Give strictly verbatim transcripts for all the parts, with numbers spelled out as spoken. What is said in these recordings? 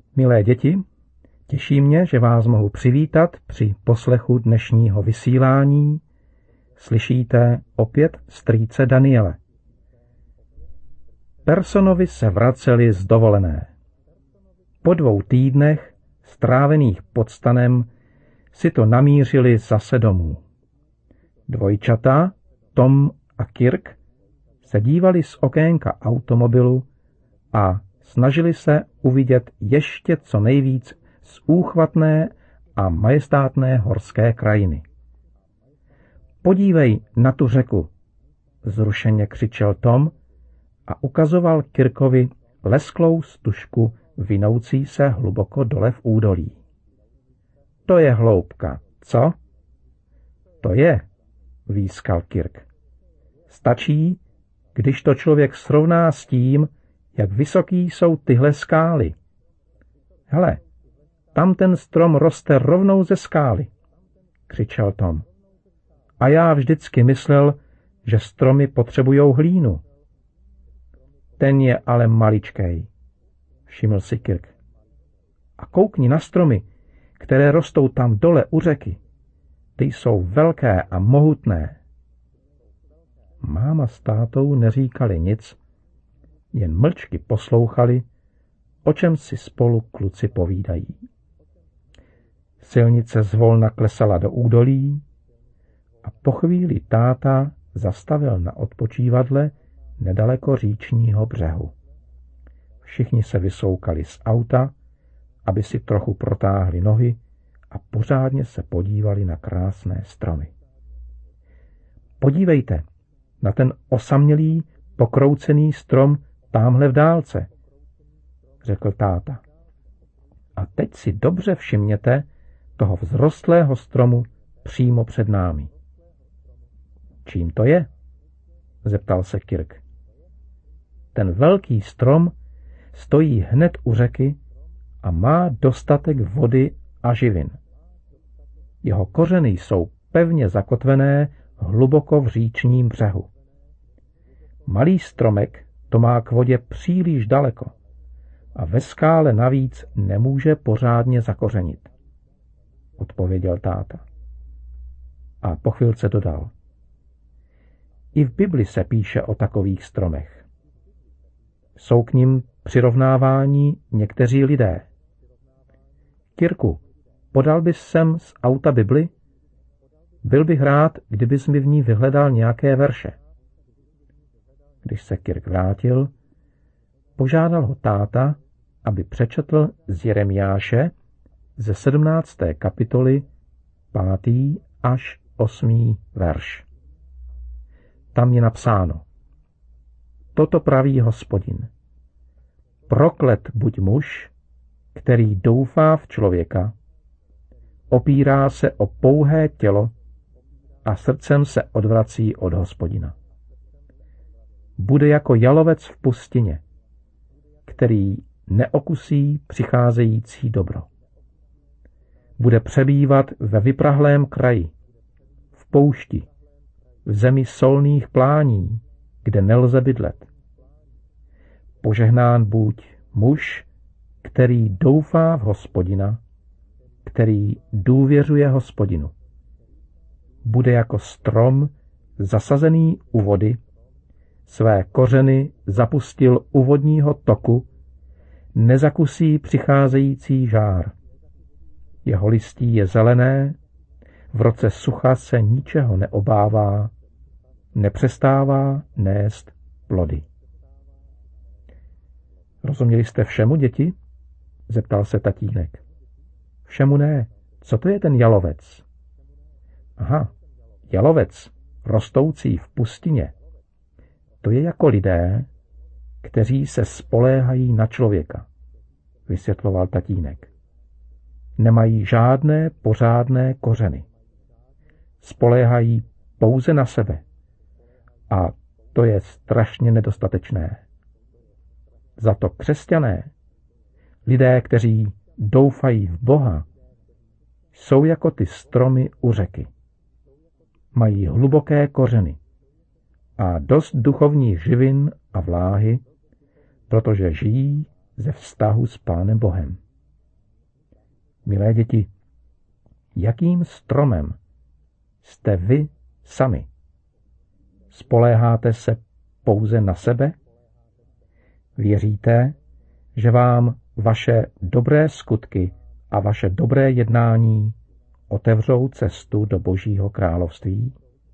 Milé děti, těší mě, že vás mohu přivítat při poslechu dnešního vysílání. Slyšíte opět strýce Daniele. Personovi se vraceli z dovolené. Po dvou týdnech, strávených pod stanem, si to namířili zase domů. Dvojčata, Tom a Kirk, se dívali z okénka automobilu a snažili se uvidět ještě co nejvíc z úchvatné a majestátné horské krajiny. Podívej na tu řeku, vzrušeně křičel Tom a ukazoval Kirkovi lesklou stužku vinoucí se hluboko dole v údolí. To je hloubka, co? To je, výskal Kirk. Stačí, když to člověk srovná s tím, jak vysoký jsou tyhle skály. Hele, tam ten strom roste rovnou ze skály, křičel Tom. A já vždycky myslel, že stromy potřebujou hlínu. Ten je ale maličkej, všiml si Kirk. A koukni na stromy, které rostou tam dole u řeky. Ty jsou velké a mohutné. Máma s tátou neříkali nic, jen mlčky poslouchali, o čem si spolu kluci povídají. Silnice zvolna klesala do údolí a po chvíli táta zastavil na odpočívadle nedaleko říčního břehu. Všichni se vysoukali z auta, aby si trochu protáhli nohy a pořádně se podívali na krásné stromy. Podívejte na ten osamělý, pokroucený strom támhle v dálce, řekl táta. A teď si dobře všimněte toho vzrostlého stromu přímo před námi. Čím to je? Zeptal se Kirk. Ten velký strom stojí hned u řeky a má dostatek vody a živin. Jeho kořeny jsou pevně zakotvené hluboko v říčním břehu. Malý stromek to má k vodě příliš daleko a ve skále navíc nemůže pořádně zakořenit, odpověděl táta. A po chvilce dodal. I v Bibli se píše o takových stromech. Jsou k nim přirovnávání někteří lidé. Kirku, podal bys sem z auta Bibli? Byl bych rád, kdybys mi v ní vyhledal nějaké verše. Když se Kirk vrátil, požádal ho táta, aby přečetl z Jeremiáše ze sedmnácté kapitoly pátý až osmý verš. Tam je napsáno: Toto praví Hospodin. Proklet buď muž, který doufá v člověka, opírá se o pouhé tělo a srdcem se odvrací od Hospodina. Bude jako jalovec v pustině, který neokusí přicházející dobro. Bude přebývat ve vyprahlém kraji, v poušti, v zemi solných plání, kde nelze bydlet. Požehnán buď muž, který doufá v Hospodina, který důvěřuje Hospodinu. Bude jako strom zasazený u vody, své kořeny zapustil u vodního toku, nezakusí přicházející žár. Jeho listí je zelené, v roce sucha se ničeho neobává, nepřestává nést plody. Rozuměli jste všemu, děti? Zeptal se tatínek. Všemu ne. Co to je ten jalovec? Aha, jalovec, rostoucí v pustině. To je jako lidé, kteří se spoléhají na člověka, vysvětloval tatínek. Nemají žádné pořádné kořeny. Spoléhají pouze na sebe. A to je strašně nedostatečné. Za to křesťané, lidé, kteří doufají v Boha, jsou jako ty stromy u řeky. Mají hluboké kořeny a dost duchovních živin a vláhy, protože žijí ze vztahu s Pánem Bohem. Milé děti, jakým stromem jste vy sami? Spoléháte se pouze na sebe? Věříte, že vám vaše dobré skutky a vaše dobré jednání otevřou cestu do Božího království?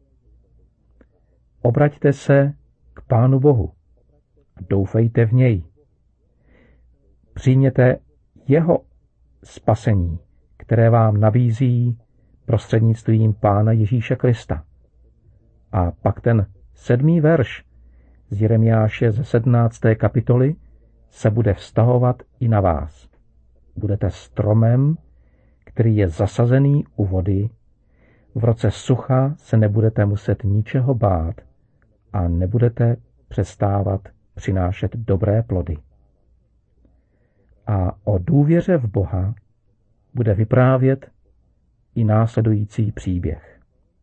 Obraťte se k Pánu Bohu a doufejte v něj. Přijměte jeho spasení, které vám nabízí prostřednictvím Pána Ježíše Krista. A pak ten sedmý verš z Jeremiáše ze sedmnácté kapitoly se bude vztahovat i na vás. Budete stromem, který je zasazený u vody. V roce sucha se nebudete muset ničeho bát a nebudete přestávat přinášet dobré plody. A o důvěře v Boha bude vyprávět i následující příběh.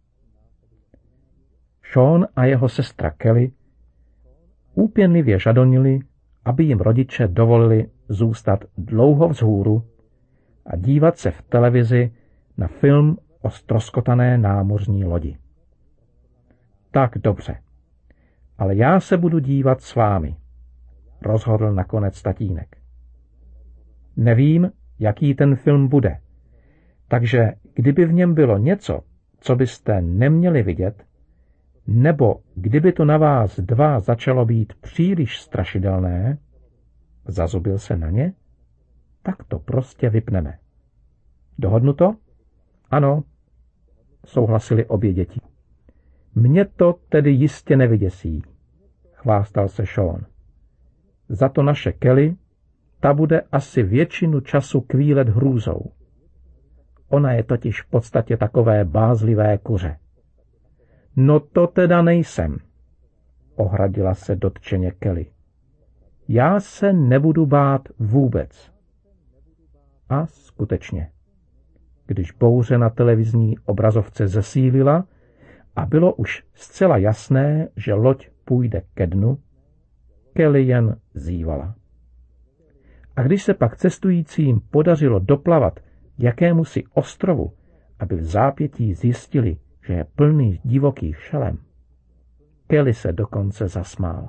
Sean a jeho sestra Kelly úpěnlivě žadonili, aby jim rodiče dovolili zůstat dlouho vzhůru a dívat se v televizi na film o ztroskotané námořní lodi. Tak dobře, ale já se budu dívat s vámi, rozhodl nakonec tatínek. Nevím, jaký ten film bude, takže kdyby v něm bylo něco, co byste neměli vidět, nebo kdyby to na vás dva začalo být příliš strašidelné, zazubil se na ně, tak to prostě vypneme. Dohodnuto? Ano, souhlasili obě děti. Mě to tedy jistě nevyděsí, chvástal se Sean. Za to naše Kelly, ta bude asi většinu času kvílet hrůzou. Ona je totiž v podstatě takové bázlivé kuře. No to teda nejsem, ohradila se dotčeně Kelly. Já se nebudu bát vůbec. A skutečně, když bouře na televizní obrazovce zesílila a bylo už zcela jasné, že loď půjde ke dnu, Kelly jen zívala. A když se pak cestujícím podařilo doplavat jakémusi ostrovu, aby v zápětí zjistili, že je plný divokých šelem, Kelly se dokonce zasmála.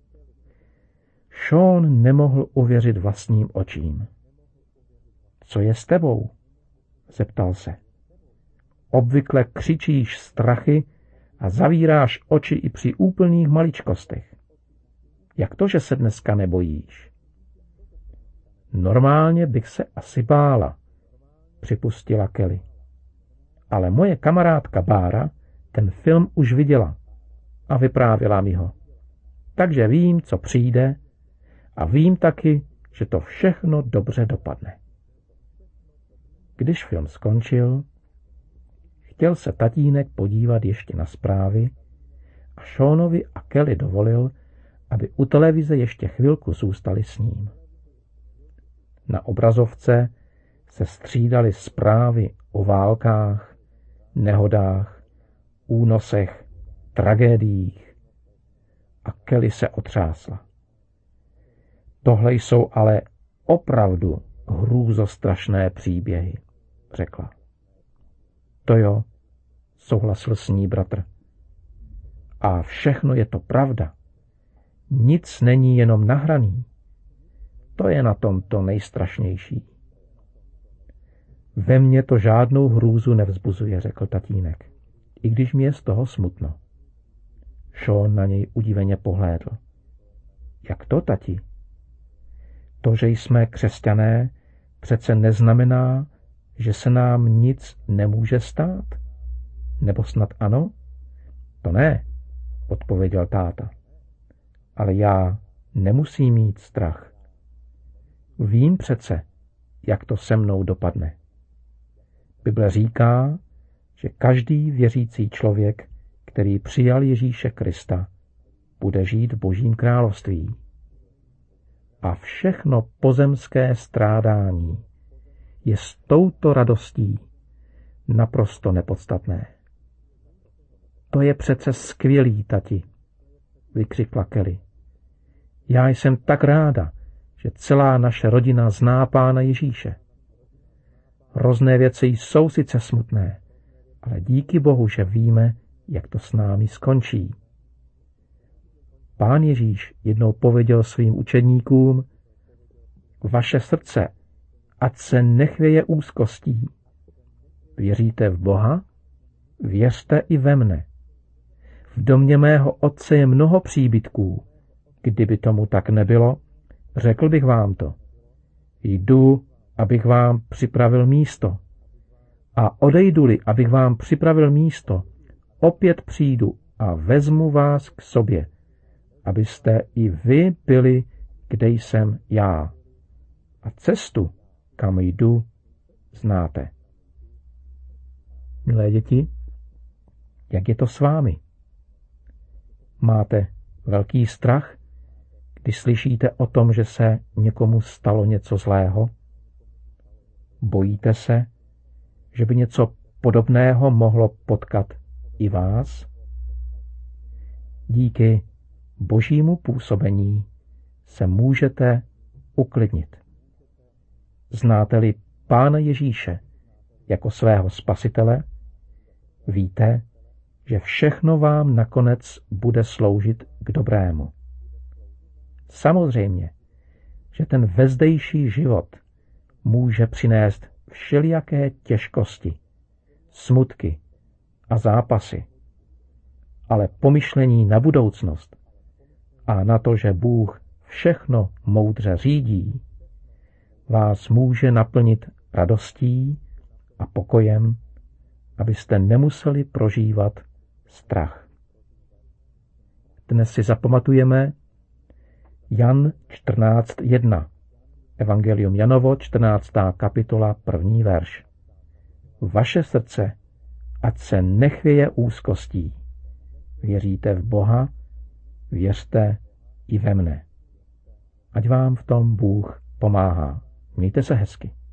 Sean nemohl uvěřit vlastním očím. Co je s tebou? Zeptal se. Obvykle křičíš strachy a zavíráš oči i při úplných maličkostech. Jak to, že se dneska nebojíš? Normálně bych se asi bála, připustila Kelly. Ale moje kamarádka Bára ten film už viděla a vyprávěla mi ho. Takže vím, co přijde a vím taky, že to všechno dobře dopadne. Když film skončil, chtěl se tatínek podívat ještě na zprávy a Seanovi a Kelly dovolil, aby u televize ještě chvilku zůstali s ním. Na obrazovce se střídaly zprávy o válkách, nehodách, únosech, tragédiích a Kelly se otřásla. Tohle jsou ale opravdu hrůzostrašné příběhy, řekla. To jo, souhlasil s ní bratr. A všechno je to pravda. Nic není jenom nahraný. To je na tom to nejstrašnější. Ve mně to žádnou hrůzu nevzbuzuje, řekl tatínek, i když mi je z toho smutno. Sean na něj udiveně pohlédl. Jak to, tati? To, že jsme křesťané, přece neznamená, že se nám nic nemůže stát. Nebo snad ano? To ne, odpověděl táta. Ale já nemusím mít strach. Vím přece, jak to se mnou dopadne. Bible říká, že každý věřící člověk, který přijal Ježíše Krista, bude žít v Božím království. A všechno pozemské strádání je s touto radostí naprosto nepodstatné. To je přece skvělý, tati, vykřikla Kelly. Já jsem tak ráda, že celá naše rodina zná Pána Ježíše. Hrozné věci jsou sice smutné, ale díky Bohu, že víme, jak to s námi skončí. Pán Ježíš jednou pověděl svým učedníkům: vaše srdce, ať se nechvěje úzkostí. Věříte v Boha? Věřte i ve mne. V domě mého otce je mnoho příbytků. Kdyby tomu tak nebylo, řekl bych vám to. Jdu, abych vám připravil místo. A odejdu-li, abych vám připravil místo, opět přijdu a vezmu vás k sobě, abyste i vy byli, kde jsem já. A cestu, kam jdu, znáte. Milé děti, jak je to s vámi? Máte velký strach, když slyšíte o tom, že se někomu stalo něco zlého? Bojíte se, že by něco podobného mohlo potkat i vás? Díky Božímu působení se můžete uklidnit. Znáte-li Pána Ježíše jako svého spasitele, víte, že všechno vám nakonec bude sloužit k dobrému. Samozřejmě, že ten vezdejší život může přinést všelijaké těžkosti, smutky a zápasy, ale pomyšlení na budoucnost a na to, že Bůh všechno moudře řídí, vás může naplnit radostí a pokojem, abyste nemuseli prožívat strach. Dnes si zapamatujeme Jan čtrnáct jedna. Evangelium Janovo, čtrnáctá kapitola, první verš. Vaše srdce, ať se nechvěje úzkostí. Věříte v Boha, věřte i ve mne. Ať vám v tom Bůh pomáhá. Mějte se hezky.